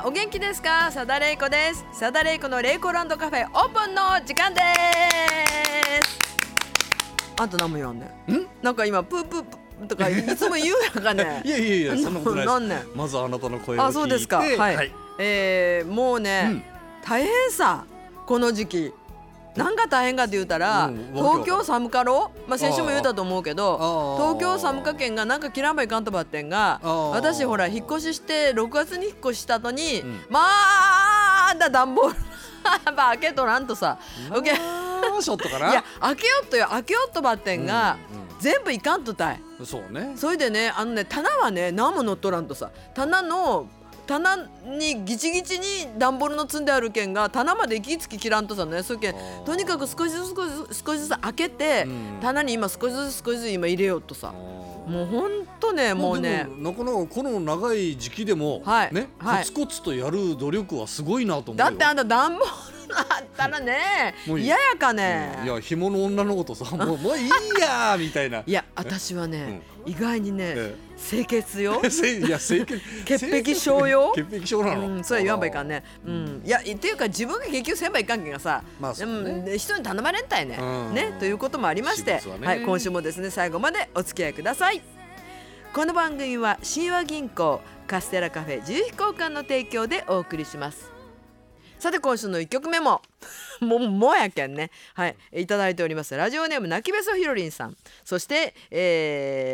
お元気ですか？佐田玲子です。佐田玲子のレイコランドカフェオープンの時間です。あんた何も言わんねん。なんか今プープープーとかいつも言うやんかねいやそんなことないです。 なんねん。 まずあなたの声を聞いて。 そうですか。はい、もうね、大変さこの時期。何が大変かって言うたら、東京寒かろ、先週も言うたと思うけど、東京寒か県がなんか切らんばいかんとばってんが、私ほら引っ越しして6月に引っ越しした後に、まあだ暖房開けとらんとさ、 ショットかな。 いや開けよっとよ、開けよっとばってんが、全部いかんとたい。 そうね。 それでね、棚はね何も乗っとらんとさ、棚にギチギチに段ボールの積んであるけんが棚まで息つき切らんとさね、そういうけんとにかく少しずつ開けて、棚に今少しずつ今入れようとさ、もうほんとね、もうね、 なかなかこの長い時期でも、ね、コツコツとやる努力はすごいなと思うよ。 だってあんた段ボールあったらね嫌やかね。 いや紐の女の子とさもういいやみたいな。いや私はね、意外にね、清潔よ。 いや清潔潔癖症よ。 潔癖症なの。 それ言わんばいかんね。いやっていうか自分が結局せんばいかんけんがさ、人に頼まれんたいね。ねということもありまして、今週もですね最後までお付き合いください。この番組は親和銀行カステラカフェ自由飛行館の提供でお送りします。さて今週の1曲目ももうやけんね、いただいております。ラジオネーム泣きべそひろりんさん、そして、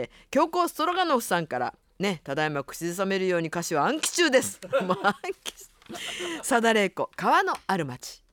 強行ストロガノフさんからね、ただいま口ずさめるように歌詞は暗記中です佐田玲子川のある町。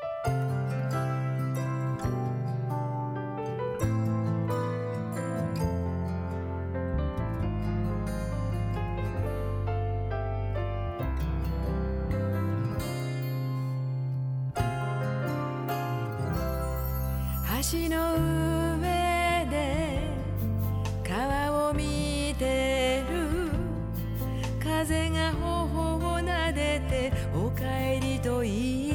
橋の上で川を見てる、風が頬を撫でておかえりと言った。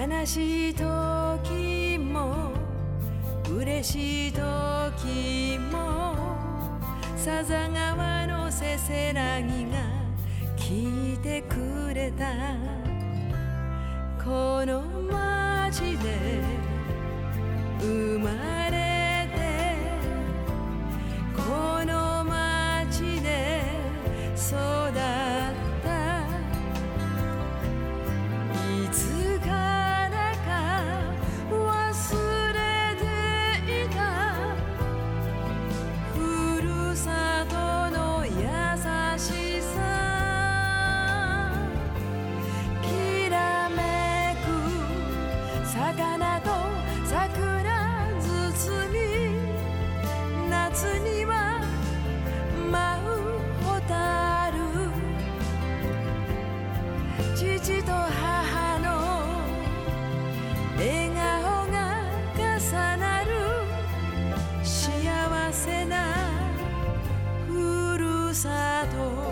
悲しい時も嬉しい時もさざ川のせせらぎが聞いてくれた。この街で生まれてこの街で育った。いつからか忘れていたふるさとの優しさ。きらめく魚と桜包み、夏には舞う蛍、父と母の笑顔が重なる幸せなふるさと。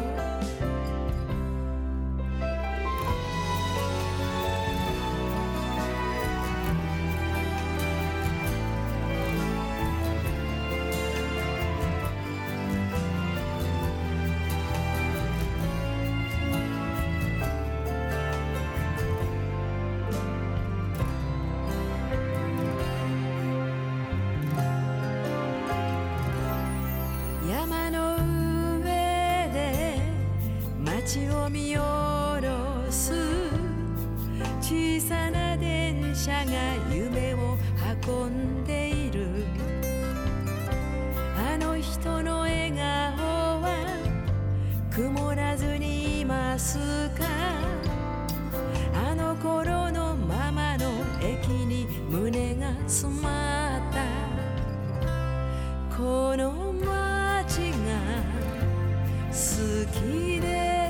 山の上で街を見下ろす小さな電車が夢を運んでいる。あの人の笑顔は曇らずにいますか。あの頃のままの駅に胸が詰まった。この街が好きです。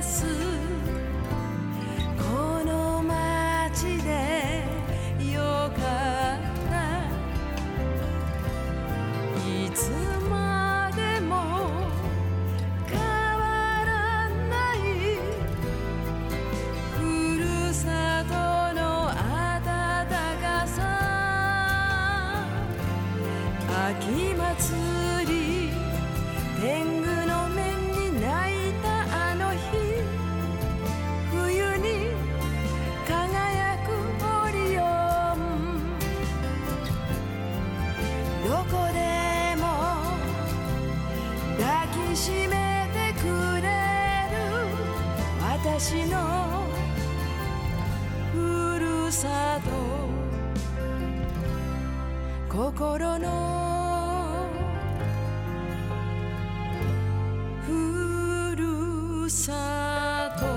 この街でよかった。いつまでも変わらないしめてくれる私のふるさと、心のふるさと。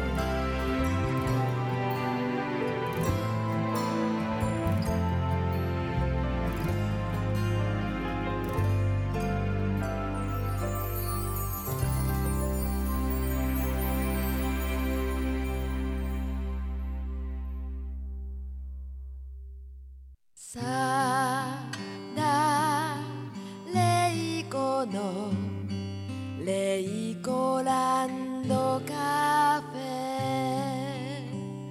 さだれいこのレイコランドカフェ。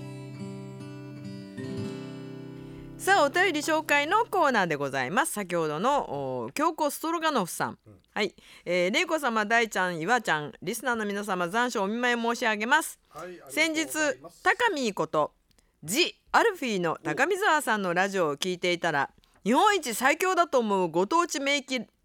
さあお便り紹介のコーナーでございます。先ほどの京子ストロガノフさん、はい、れいこ様、大ちゃん、岩ちゃん、リスナーの皆様、残暑お見舞い申し上げます。はい、先日高見ことジ・アルフィーの高見沢さんのラジオを聞いていたら、日本一最強だと思うご当地メーカー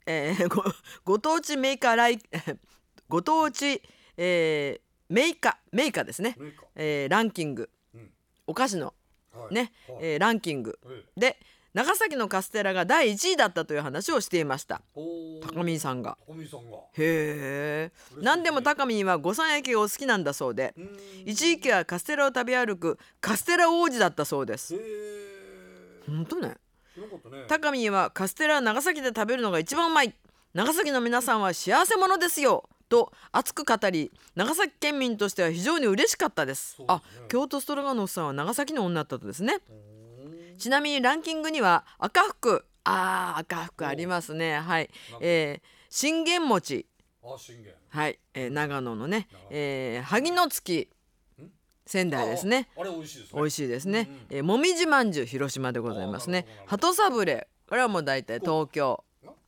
ですね、ランキング、お菓子の、ね、ランキングで長崎のカステラが第1位だったという話をしていました。高見さんが。へえ。何でも高見は御三焼きがお好きなんだそうで、一時期はカステラを食べ歩くカステラ王子だったそうです。本当ね。高見はカステラは長崎で食べるのが一番うまい、長崎の皆さんは幸せ者ですよと熱く語り、長崎県民としては非常に嬉しかったです。あ、京都ストロガノフさんは長崎の女だったとですね。ちなみにランキングには赤福、赤福ありますね。はい、信玄餅、はい、長野のね、萩の月、仙台ですね。あれ美味しいですね。美味しいですね。もみじまんじゅう、広島でございますね。鳩サブレ、これはもう大体東京。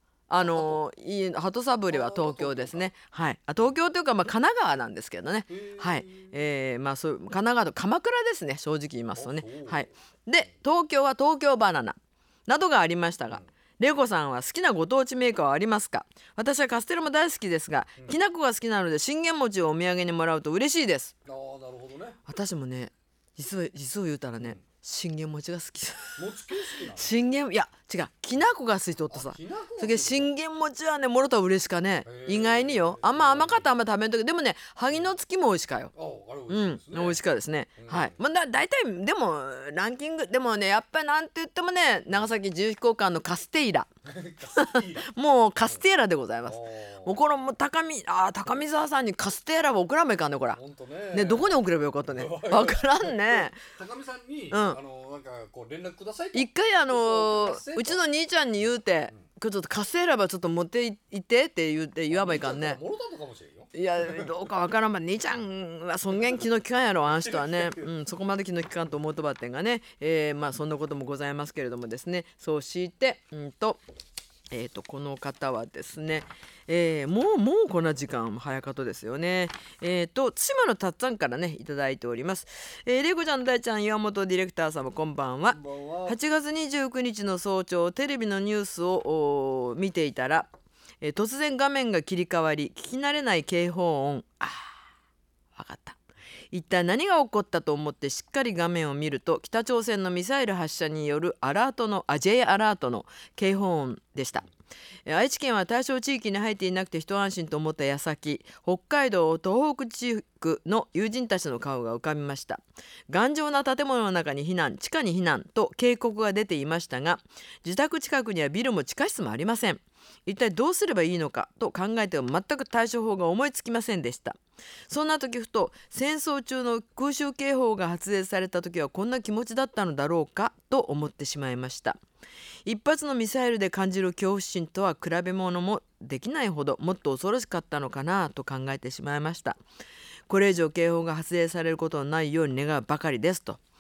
鳩サブレは東京ですね。はい。東京というか神奈川なんですけどね。はい。そう神奈川と鎌倉ですね。正直言いますとね。はい。で東京は東京バナナなどがありましたが、レイコさんは好きなご当地メーカーはありますか？私はカステラも大好きですが、きな粉が好きなので信玄餅をお土産にもらうと嬉しいです。なるほどね。私もね、実を言うたらね、信玄餅が好き。信玄、いや違う、きな粉が好きとってさ、それ信玄餅はねもろたら嬉しかね。意外によ、甘かったらあんま食べんとき、でもね萩の月も美味しかよ。美味しかですね。はい。だいたいでもランキングでもね、やっぱりなんて言ってもね、長崎自由飛行館のカステイラもうカステーラでございます。もうこの高見沢さんにカステーラを送らんばいかんね、こらね。どこに送ればよかったね、わからんね。高見さんに、なんかこう連絡くださいと一回うちの兄ちゃんに言うて、ちょっとカステーラばちょっと持って行ってって言わばいかんね。いやどうかわからんば、兄ちゃんはそんげん気の利かんやろ、あん人はね。そこまで気の利かんと思うとばってんがね、そんなこともございますけれどもですね。そうしてこの方はですね、もうこんな時間早かとですよね。対馬のたっつぁんからねいただいております。れいこちゃん、大ちゃん、岩本ディレクター様、こんばんは。8月29日の早朝、テレビのニュースを見ていたら、突然画面が切り替わり、聞き慣れない警報音。わかった。一体何が起こったと思ってしっかり画面を見ると、北朝鮮のミサイル発射によるJアラートの警報音でした。愛知県は対象地域に入っていなくて一安心と思った矢先、北海道東北地区の友人たちの顔が浮かびました。頑丈な建物の中に避難、地下に避難と警告が出ていましたが、自宅近くにはビルも地下室もありません。一体どうすればいいのかと考えても全く対処法が思いつきませんでした。そんな時ふと、戦争中の空襲警報が発令された時はこんな気持ちだったのだろうかと思ってしまいました。一発のミサイルで感じる恐怖心とは比べ物もできないほどもっと恐ろしかったのかなと考えてしまいました。これ以上警報が発令されることのないように願うばかりですと。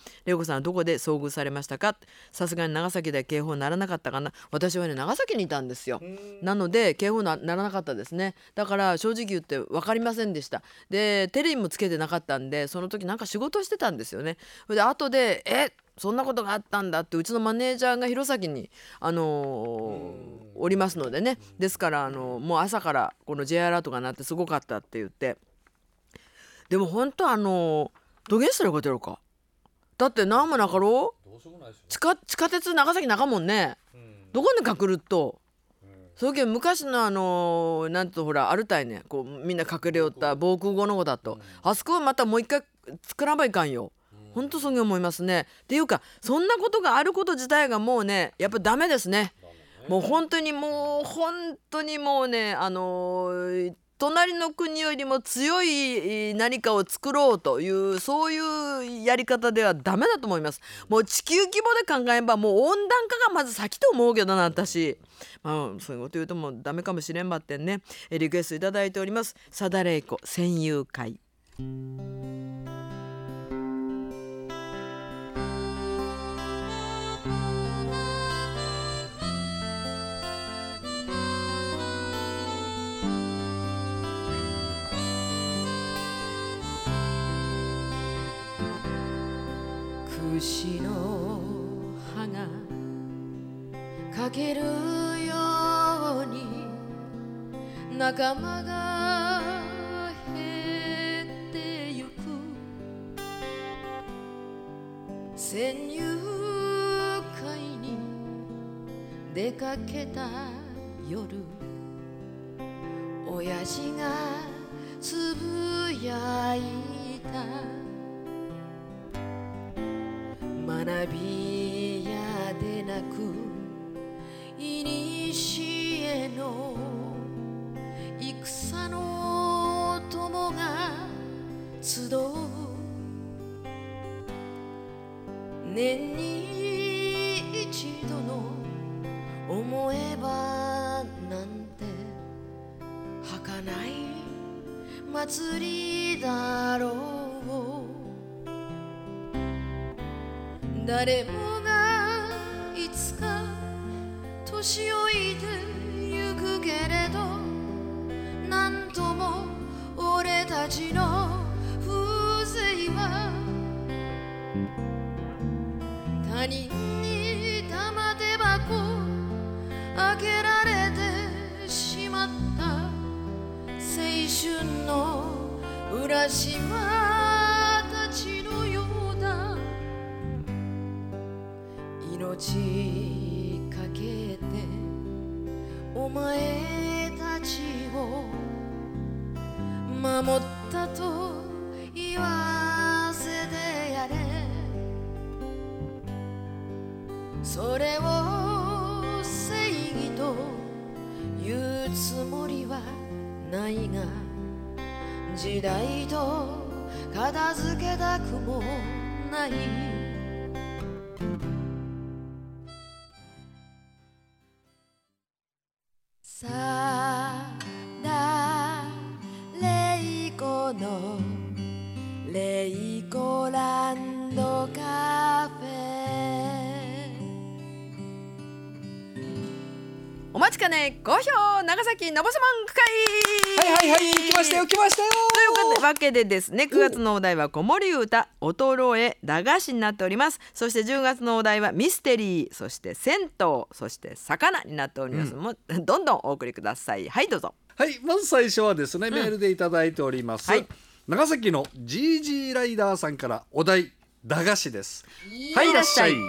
玲子さんはどこで遭遇されましたか。さすがに長崎で警報ならなかったかな。私はね長崎にいたんですよ。なので警報ならなかったですね。だから正直言って分かりませんでした。でテレビもつけてなかったんで、その時なんか仕事してたんですよね。で後でそんなことがあったんだって、うちのマネージャーが弘前に、おりますのでね。ですからもう朝からこの J アラートが鳴ってすごかったって言って。でも本当どげんしたらよかったやろか。だって何もなかろう。地下鉄長崎中もんね、どこにかくるっと、そうけ昔のなんとほらあるたいね、こうみんな隠れよった防空壕の子だと、あそこはまたもう一回作らばいかんよ。本当そう思いますね。っていうかそんなことがあること自体がもうねやっぱダメですね。もう本当にもうね隣の国よりも強い何かを作ろうというそういうやり方ではダメだと思います。もう地球規模で考えればもう温暖化がまず先と思うけどな私。そういうこと言うともうダメかもしれんばってんね。リクエストいただいております。さだれいこ戦友会。串の葉がかけるように仲間が減ってゆく。戦友会に出かけた夜、親父がつぶやいた。学びやでなくいにしえの戦の友が集う。年に一度の思えばなんて儚い祭りだろう。誰もがいつか年老いてゆくけれど、なんとも俺たちの風情は他人に玉手箱開けられてしまった青春の浦島たちのようだ。命かけてお前たちを守ったと言わせてやれ。それを正義と言うつもりはないが、時代と片付けたくもない。さだれいこのれいこランドカフェ。お待ちかね好評長崎のぼせまん区会。 はい来ましたよというわけでですね、9月のお題は子守歌、衰え、駄菓子になっております。そして10月のお題はミステリー、そして銭湯、そして魚になっております。もうどんどんお送りください。はいどうぞ。 はい、まず最初はですね、メールでいただいております、はい、長崎の GG ライダーさんからお題駄菓子です。 はいいらっしゃい。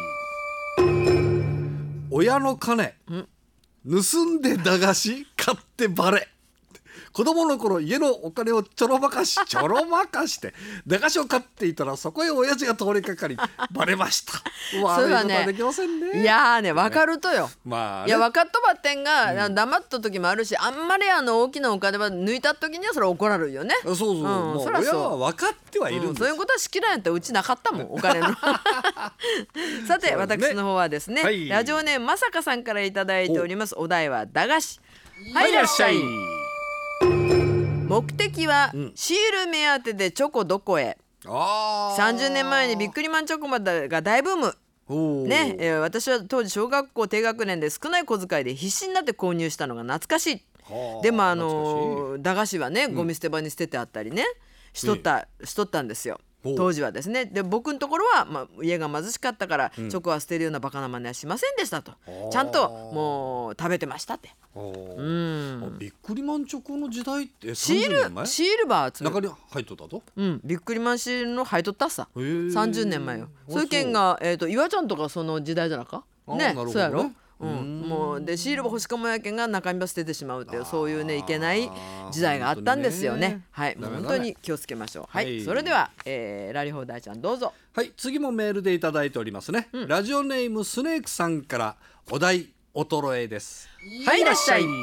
親の金盗んで駄菓子買ってバレ。子供の頃家のお金をちょろまかして駄菓子を買っていたらそこへ親父が通りかかりバレました。 それはね、 できませんね。 いやーね分かるとよ、 まあね、 いや分かっとばってんが、黙った時もあるし、あんまり大きなお金は抜いた時にはそれ怒られるよね。 そう、もう親は分かってはいるんです、 そういうことは好きなんやったらうちなかったもんお金のさて、私の方はですね、はい、ラジオネームまさかさんからいただいております。お題は駄菓子。はいいらっしゃい。目的はシール目当てでチョコどこへ。 30年前にビックリマンチョコマが大ブームね、私は当時小学校低学年で少ない小遣いで必死になって購入したのが懐かしい。でも駄菓子はねゴミ捨て場に捨ててあったりね、しとったんですよ当時はですね。で僕のところは、家が貧しかったから、チョコは捨てるようなバカな真似はしませんでしたと、ちゃんともう食べてましたって。 ビックリマンチョコの時代ってシールバー中に入っとったと、 ビックリマンシールの入っとったさ30年前よ。そういう件が、岩ちゃんとかその時代じゃなかね。そうやろ。もうでシールバー欲しかもやけんが中身ば捨ててしまうっていう、そういうねいけない時代があったんですよね。はい、もう本当に気をつけましょう。はい、それでは、ラリホーダーちゃんどうぞ。 はい、次もメールでいただいておりますね、ラジオネームスネークさんからお題衰えです。 はい、いらっしゃい。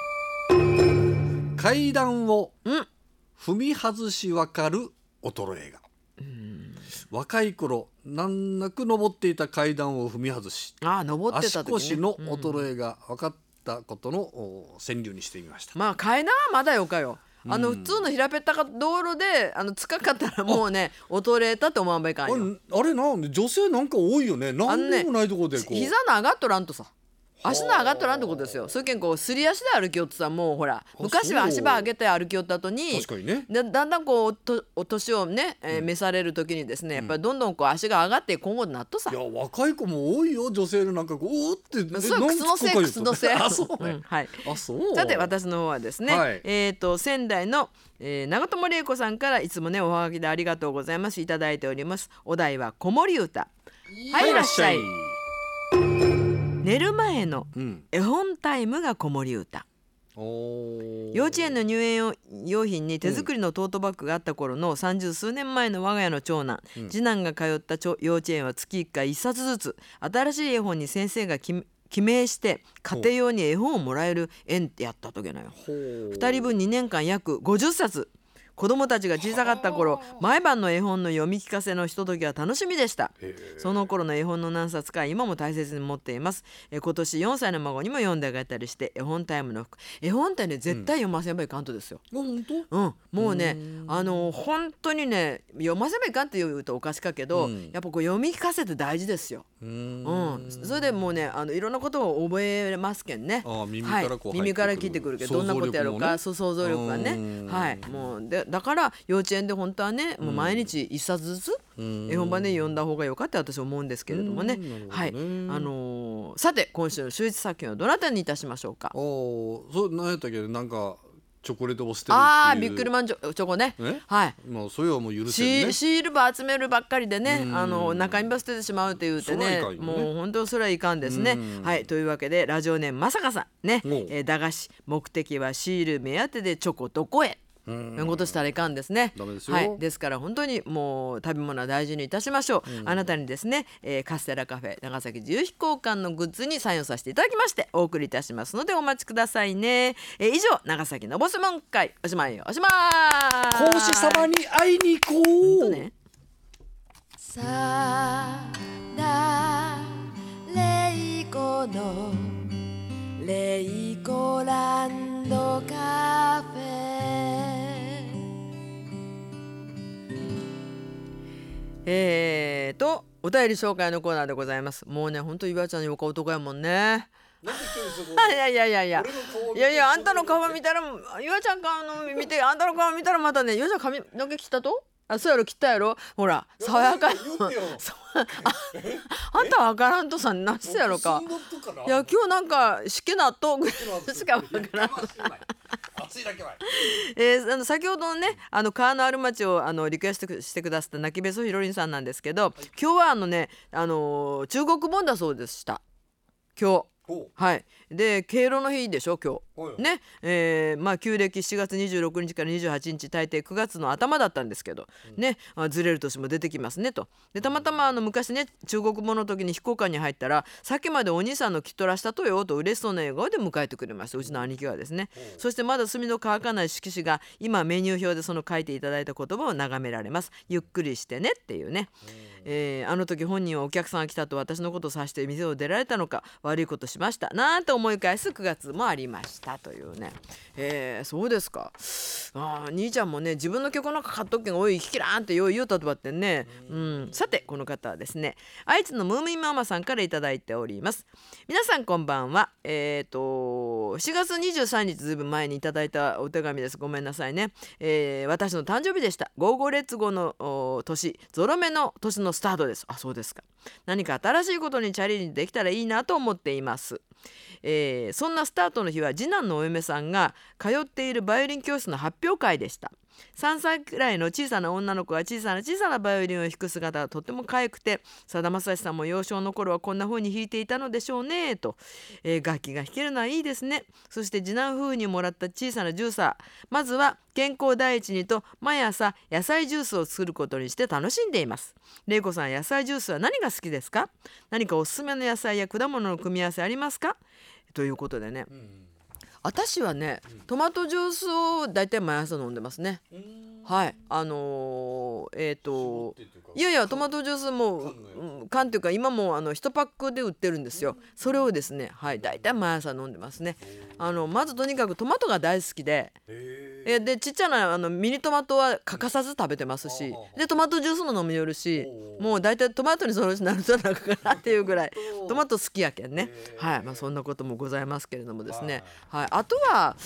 階段を踏み外しわかる衰えが、若い頃難なく登っていた階段を踏み外し、 登ってた時ね、 足腰の衰えが分かったことの川柳にしてみました。 階段はまだよかよ。普通の平べったか道路で近かったらもうね衰えたって思わんばいかんよ。 あれなんで女性なんか多いよね。なんでもないとこでこう、 膝の上がっとらんとさ、足の上がっとらんってことですよ。そういうけんこうすり足で歩きよってさ、もうほら昔は足場上げて歩きよった後に、 確かにね、 だんだんこうお年をね、召される時にですね、やっぱりどんどんこう足が上がって今後になっとさ。 いや若い子も多いよ女性のなんかこうってそう靴のせい靴のせいそうね、 はい。 そうさて私の方はですね、仙台の長友玲子さんからいつもねおはがきでありがとうございますいただいております。お題は子守歌。はい、いらっしゃい。寝る前の絵本タイムが子守歌。幼稚園の入園用品に手作りのトートバッグがあった頃の30数年前の我が家の長男、次男が通った幼稚園は月1回1冊ずつ新しい絵本に先生が記名して家庭用に絵本をもらえる園ってやった時なよ。2人分2年間約50冊。子供たちが小さかった頃、毎晩の絵本の読み聞かせのひとときは楽しみでした。その頃の絵本の何冊か今も大切に持っています。今年4歳の孫にも読んであげたりして、絵本タイムの絵本ってね絶対読ませばいかんとですよ。 本当？ もうね本当にね読ませばいかんって言うとおかしかけど、やっぱこう読み聞かせって大事ですよ。それでもうねいろんなことを覚えますけんね。耳から聞いてくるけどどんなことやろうか、想像力がね。はい、もうだから幼稚園で本当はねもう毎日一冊ずつ絵本版で読んだ方がよかって私は思うんですけれどもね。はい、さて今週の週一作品はどなたにいたしましょうか。 そう何やったっけ、なんかチョコレートを捨てるっていう。 ビックリマンチョコね。はい。 もうそれはもう許せるね。 シールバー集めるばっかりでね、中身ば捨ててしまうって言うてね、もう本当それはいかんですね。はい、というわけでラジオネームまさかさんね、駄菓子目的はシール目当てでチョコどこへ。ことしたらいかんですね。 ダメですよ。 はい、ですから本当にもう食べ物は大事にいたしましょう。あなたにですね、カステラカフェ長崎自由飛行館のグッズにサインをさせていただきましてお送りいたしますのでお待ちくださいね。以上長崎のボスモン会おしまいおしまー。 講師様に会いに行こう。 ね、さだレイコのレイコランドカフェ。お便り紹介のコーナーでございます。もうねほんと岩ちゃんよか男やもんね。いやあんたの顔見たら岩ちゃん顔見てあんたの顔見たらまたね岩ちゃん髪の毛切ったとそうやろ切ったやろほら爽やかあんたわからんとさ何してやろか。いや今日なんかしけ納豆ぐらいしかわからん先ほどのね川のある町をリクエストしてくださった泣きべそひろりんさんなんですけど、今日は中国本だそうでした今日。はい、で敬老の日でしょ今日、ね。旧暦7月26日から28日大抵9月の頭だったんですけど、ねずれる年も出てきますねと。でたまたま昔ね中国語の時に飛行館に入ったらさっきまでお兄さんの着とらしたとよと嬉しそうな笑顔で迎えてくれました、うちの兄貴がですね。そしてまだ墨の乾かない色紙が今メニュー表でその書いていただいた言葉を眺められます。ゆっくりしてねっていうね。あの時本人はお客さんが来たと私のことを指して店を出られたのか悪いことししましたなんて思い返す9月もありましたというね。そうですか。兄ちゃんもね自分の曲なんか買っとっけんおい弾きらんってよう言うたとばってんね。さてこの方はですね愛知のムーミンママさんからいただいております。皆さんこんばんは。4月23日ずいぶん前にいただいたお手紙です。ごめんなさいね。私の誕生日でした。ゴーゴーレッツゴーの年ゾロ目の年のスタートです。そうですか。何か新しいことにチャレンジできたらいいなと思っています。そんなスタートの日は次男のお嫁さんが通っているバイオリン教室の発表会でした。3歳くらいの小さな女の子が小さなバイオリンを弾く姿がとっても可愛くて、さだまさしさんも幼少の頃はこんな風に弾いていたのでしょうねと、楽器が弾けるのはいいですね。そして次男夫婦にもらった小さなジューサー、まずは健康第一にと毎朝野菜ジュースを作ることにして楽しんでいます。れいこさん、野菜ジュースは何が好きですか？何かおすすめの野菜や果物の組み合わせありますか？ということでね、私はねトマトジュースをだいたい毎朝飲んでますね。はい。いやいやトマトジュースも缶っていうか今も1パックで売ってるんですよ。それをですねだいたい毎朝飲んでますね。まずとにかくトマトが大好きで、でちっちゃなミニトマトは欠かさず食べてますし、でトマトジュースも飲みよるし、もうだいたいトマトにそのうちなるとなくかなっていうぐらいトマト好きやけんね。はい。そんなこともございますけれどもですね。はい。あとは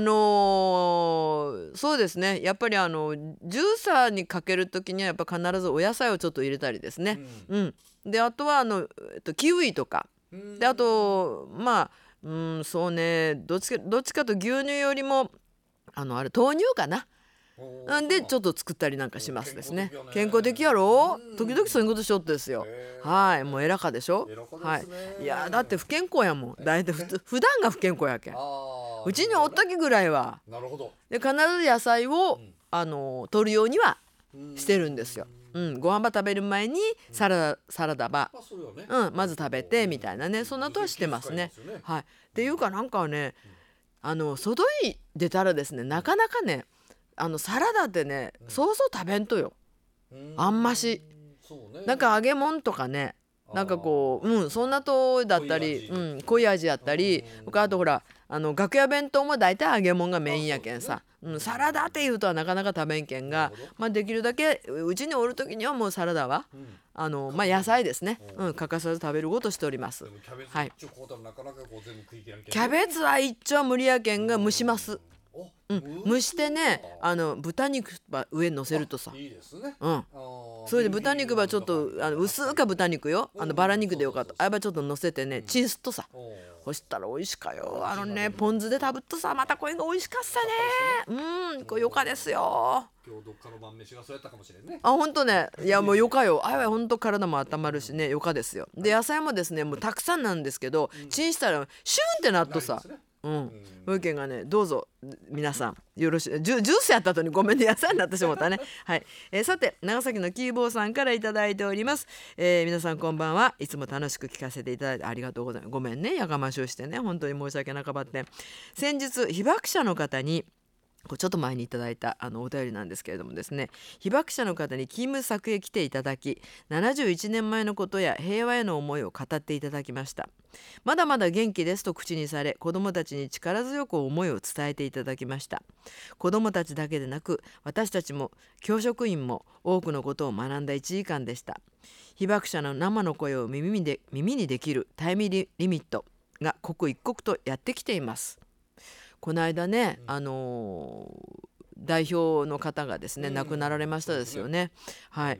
そうですね、やっぱりジューサーにかけるときにはやっぱ必ずお野菜をちょっと入れたりですね。であとはキウイとかで、あとそうね、どっちかと牛乳よりもあれ豆乳かな。でちょっと作ったりなんかしますですね。健康的やろ。時々そういうことしよってですよ。はい。もう偉かでしょ。はい。いやだって不健康やもん。だいたい普段が不健康やけん。うちにおったきぐらいは。なるほど。で必ず野菜を取るようにはしてるんですよ。ご飯ば食べる前にサラダば、まず食べてみたいなね、そんなとはしてますね。はい。っていうかなんかね、外に出たらですね、なかなかねサラダってね、そうそう食べんとよ。あんまし。なんか揚げ物とかね、なんかこうそんなとだったり、濃い味やったり、あとほら楽屋弁当も大体揚げ物がメインやけんさ、サラダっていうとはなかなか食べんけんが、できるだけうちにおる時にはもうサラダは野菜ですね、欠かさず食べることしております。はい。キャベツは一丁無理やけんが蒸します。蒸してね、豚肉ば上に乗せるとさ、それで豚肉ばちょっと薄か豚肉よ、バラ肉でよかった、あればちょっと乗せてねチンすっとさ、そしたら美味しかよ。ポン酢で食べっとさ、またこれが美味しかったね。これよかですよ。今日どっかの晩飯がそうやったかもしれんね。ほんとね、いやもうよかよ。あれはほんと体も温まるしね、よかですよ。で野菜もですねもうたくさんなんですけど、チンしたらシュンってなっとさ、ご意見がね、どうぞ皆さんよろしい。ジュースやった後にごめんね、野菜になってしまったね。はい。さて長崎のキーボーさんからいただいております。皆さんこんばんは。いつも楽しく聞かせていただいてありがとうございます。ごめんね、やかましをしてね、本当に申し訳なかばって。先日被爆者の方にちょっと前にいただいたお便りなんですけれどもですね、被爆者の方に勤務先へ来ていただき、71年前のことや平和への思いを語っていただきました。まだまだ元気ですと口にされ、子どもたちに力強く思いを伝えていただきました。子どもたちだけでなく私たちも教職員も多くのことを学んだ1時間でした。被爆者の生の声を耳にできるタイムリミットが刻一刻とやってきています。この間ね、代表の方がですね亡くなられましたですよね。はい。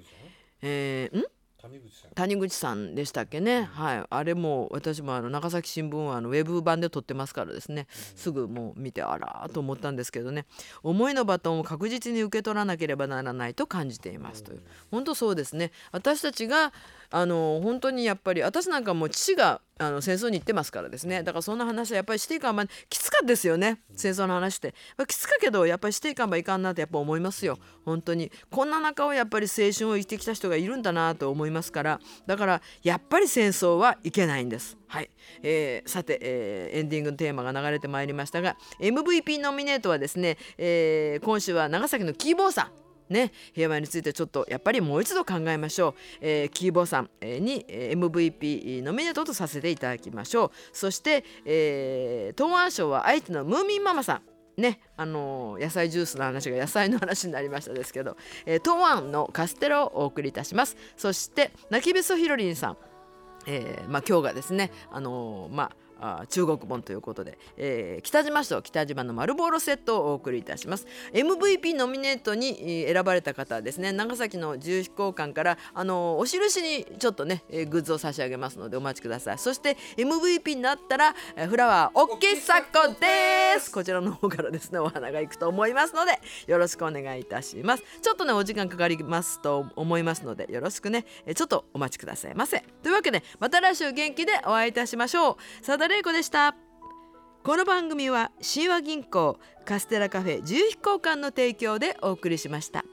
谷口さんでしたっけね。はい。あれも私も長崎新聞はウェブ版で撮ってますからですね、すぐもう見てあらと思ったんですけどね、思いのバトンを確実に受け取らなければならないと感じていますという。本当そうですね。私たちが本当にやっぱり、私なんかもう父が戦争に行ってますからですね、だからそんな話はやっぱりしていかんば、きつかですよね、戦争の話って。きつかけどやっぱりしていかんばいかんなってやっぱ思いますよ。本当にこんな中をやっぱり青春を生きてきた人がいるんだなと思いますから、だからやっぱり戦争はいけないんです。はい。さて、エンディングのテーマが流れてまいりましたが、 MVP ノミネートはですね、今週は長崎のキーボーさんね、平和についてちょっとやっぱりもう一度考えましょう。キーボーさんに MVP ノミネートとさせていただきましょう。そして、東庵賞は相手のムーミンママさんね、野菜ジュースの話が野菜の話になりましたですけど、東庵のカステラをお送りいたします。そして泣きべそひろりんさん、今日がですね中国本ということで、北島市と北島の丸ボーロセットをお送りいたします。 MVP ノミネートに選ばれた方はですね、長崎の自由飛行館からお印にちょっとねグッズを差し上げますのでお待ちください。そして MVP になったらフラワー OK サコです。こちらの方からですねお花が行くと思いますのでよろしくお願いいたします。ちょっとねお時間かかりますと思いますのでよろしくねちょっとお待ちくださいませ。というわけでまた来週元気でお会いいたしましょう。さだれいこでした。この番組は親和銀行カステラカフェ自由飛行館の提供でお送りしました。